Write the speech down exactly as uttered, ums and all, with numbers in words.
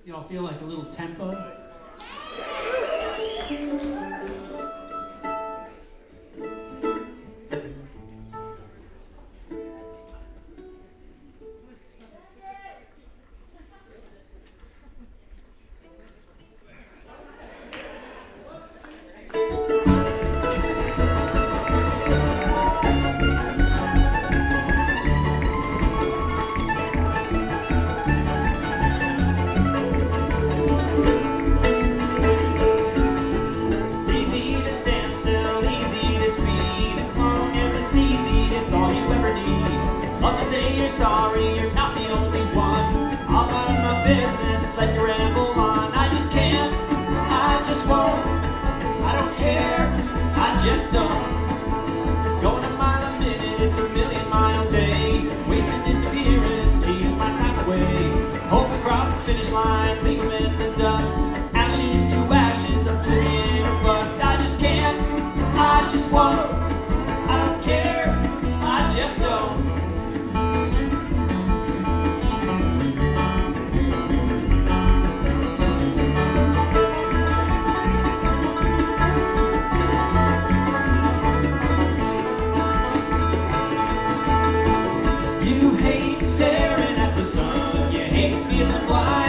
Y'all feel like a little tempo? Sorry, you're not the only one. I'll mind my business, let you ramble on. I just can't, I just won't. I don't care, I just don't. Going a mile a minute, it's a million mile day. Wasted disappearance to use my time away. Hope across the finish line, leave them in the dust. Ashes to ashes, oblivion or bust. I just can't, I just won't. I don't care, I just don't. Staring at the sun, you hate feeling blind.